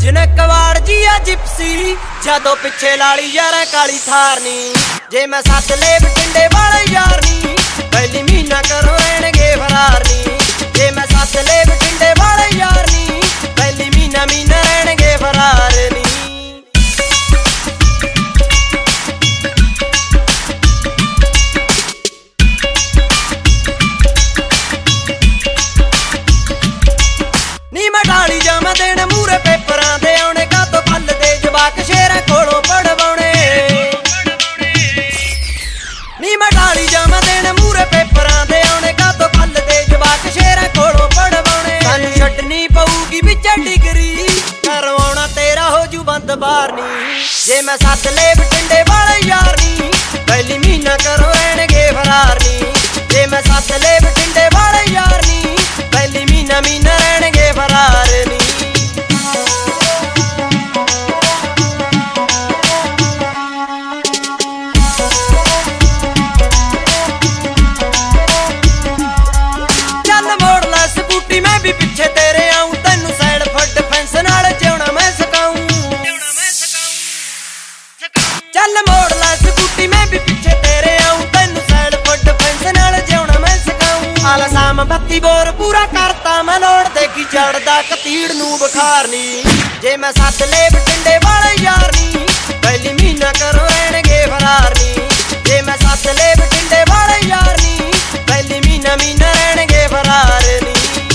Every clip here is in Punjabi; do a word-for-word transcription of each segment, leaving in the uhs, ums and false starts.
ਨੇ ਕਵਾੜ ਜੀ ਆ ਜਿਪਸੀ ਜਦੋਂ ਪਿੱਛੇ ਲਾਲੀ ਯਾਰਾਂ ਕਾਲੀ ਥਾਰ ਨੀ ਜੇ ਮੈਂ ਸੱਤ ਲੈ ਬਟਿੰਡੇ ਵਾਲੇ ਯਾਰ ਨੀ ਪਹਿਲੀ ਮਹੀਨਾ ਕਰੋ ਰਹਿਣਗੇ ਫਰਾਰ ਨੀ ਜੇ ਮੈਂ ਸੱਤ ਲੈ ਬਟਿੰਡੇ ਵਾਲੇ ਯਾਰ ਨੀ ਪਹਿਲੀ ਮਹੀਨਾ ਮਹੀਨਾ ਰਹਿਣਗੇ ਫਰਾਰ ਨੀ ਨੀ ਮੈਂ ਢਾਲੀ ਜਾਵਾਂ ਦੇਣ ਮੂਰੇ ਪੇਪਰਾਂ ਦੇ ਆਉਣੇ ਕਾਤੋਂ ਕੱਲ ਦੇ ਜਵਾਕ ਸ਼ੇਰਾਂ ਕੋਲੋਂ ਪੜਵਾਉਣੇ ਨੀ ਮੈਂ ਢਾਲੀ ਜਾਵਾਂ ਦੇਣ ਮੂਰੇ ਪੇਪਰਾਂ ਦੇ ਆਉਣੇ ਕਾਤੋਂ ਕੱਲ ਦੇ ਜਵਾਕ ਸ਼ੇਰਾਂ ਕੋਲੋਂ ਪੜਵਾਉਣੇ ਸਾਨੂੰ ਛੱਡਣੀ ਪਊਗੀ ਵਿੱਚ ਡਿਗਰੀ ਕਰਵਾਉਣਾ ਤੇਰਾ ਹੋ ਜੂ ਬੰਦ ਬਾਹਰ ਨੀ ਜੇ ਮੈਂ ਸੱਤ ਲੈ ਬਟਿੰਡੇ ਵਾਲੇ ਯਾਰ ਨੀ ਪਹਿਲੀ ਮਹੀਨਾ ਕਰੋ ਰਹਿਣਗੇ ਫਰਾਰ ਨੀ ਜੇ ਮੈਂ ਸੱਤ ਲੈ ਬਟਿੰਡੇ ਵਾਲੇ ਯਾਰ ਨੀ ਪਹਿਲੀ ਮਹੀਨਾ ਮਹੀਨਾ ਰਹਿਣਗੇ ਫਰਾਰ ਨੀ ਚੱਲ ਮੋੜ ਲੈ ਸਕੂਟੀ ਮੈਂ ਵੀ ਪਿੱਛੇ ਤੇਰੇ ਆਉਂ ਤੈਨੂੰ ਸਾਈਡ ਫੱਟ ਫੈਂਸ ਨਾਲ ਜਿਉਣਾ ਮੈਂ ਸਕਾਉਂ ਚੱਲ ਮੋੜ ਲੈ ਸਕੂਟੀ ਮੈਂ ਵੀ ਪਿੱਛੇ ਤੇਰੇ ਆਉਂ ਤੈਨੂੰ ਸਾਈਡ ਫੱਟ ਫੈਂਸ ਨਾਲ ਜਿਉਣਾ ਮੈਂ ਸਕਾਉਂ ਆਲਾ ਸਾਮ ਬੱਤੀ ਬੋਰ ਪੂਰਾ ਕਰਤਾ ਮੈਂ ਲੋੜ ਤੇ ਕੀ ਚੜਦਾ ਕਤੀੜ ਨੂੰ ਬੁਖਾਰ ਨੀ ਜੇ ਮੈਂ ਸੱਤ ਲੈ ਬਟਿੰਡੇ ਵਾਲੇ ਯਾਰ ਨੀ ਪਹਿਲੀ ਮਹੀਨਾ ਕਰੋ ਰਹਿਣਗੇ ਫਰਾਰ ਨੀ ਜੇ ਮੈਂ ਸੱਤ ਲੈ ਬਟਿੰਡੇ ਵਾਲੇ ਯਾਰ ਨੀ ਪਹਿਲੀ ਮਹੀਨਾ ਮਹੀਨਾ ਰਹਿਣਗੇ ਫਰਾਰ ਨੀ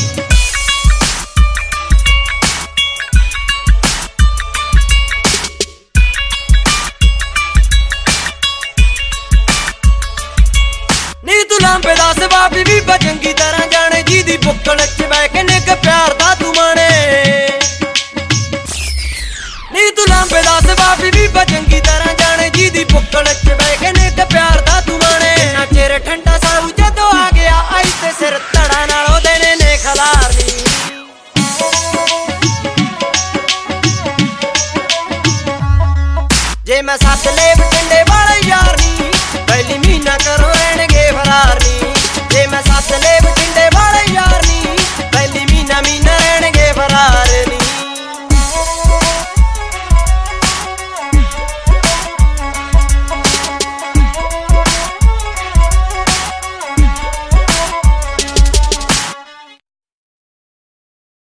ਨੀ ਤੂੰ ਲਾਂਬੇ ਦਾ ਸਵਾਬ ਵੀ ਚੰਗੀ ਤਰ੍ਹਾਂ ਜਾਣੇ ਜਿਹਦੀ ਬੁੱਕਲ ਚ ਬਹਿ ਕੇ ਨਿੱਘ ਪਿਆਰ ਦਾ ਤੂੰ ਮਾਣੇ ਨੀ ਤੂੰ ਲਾਂਬੇ ਦਾ ਸਵਾਬ ਵੀ ਚੰਗੀ ਤਰ੍ਹਾਂ ਜਾਣੇ ਜਿਹਦੀ ਬੁੱਕਲ ਚ ਬਹਿ ਕੇ ਨਿੱਘ ਪਿਆਰ ਦਾ ਤੂੰ ਮਾਣੇ ਨਾ ਚਿਰ ਠੰਡਾ ਸਾਊ ਜਦੋਂ ਆ ਗਿਆ ਆਈ ਤੇ ਸਿਰ ਧੜਾ ਨਾਲ ਉਹਦੇ ਨੇ ਨੇ ਖਲਾਰਨੀ ਜੇ ਮੈਂ ਸੱਤ ਲੈ ਬਟਿੰਡੇ ਵਾਲੇ ਯਾਰ ਨੀ ਪਹਿਲੀ ਮਹੀਨਾ ਕਰੋ ਰਹਿਣਗੇ ਫਰਾਰ ਨੀ ਜੇ ਮੈਂ ਸੱਤ ਲੈ